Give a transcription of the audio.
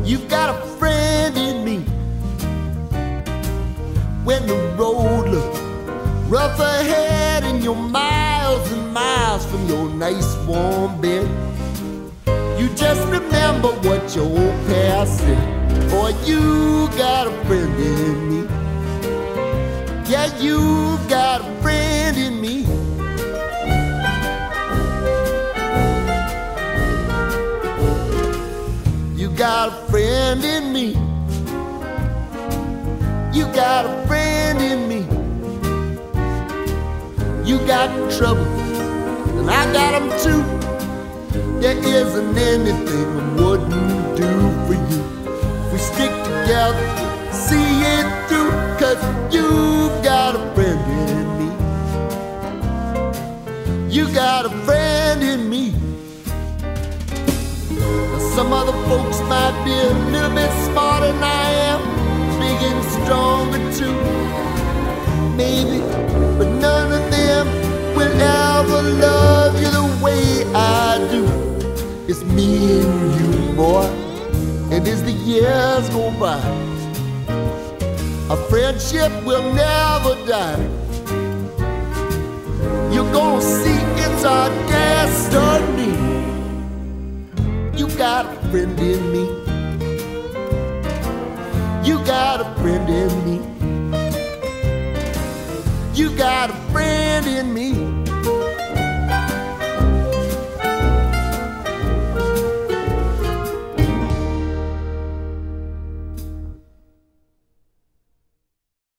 You've got a friend in me. When the road looks rough ahead and you're miles and miles from your nice warm bed, you just remember what your old past said. Boy, you got a friend in me. Yeah, you got a friend in me. You got a friend in me. You got a friend in me. You got trouble, and I got them too. There isn't anything I wouldn't do for you. We stick together, see it through, 'cause you've got a friend in me. You got a friend in me. Now, some other folks might be a little bit smarter than I am, big and stronger too, maybe, but none of them will ever love you the way I do. It's me and you, boy, and as the years go by, our friendship will never die. You're gonna see it's our destiny. You got a friend in me. You got a friend in me. You got a friend in me.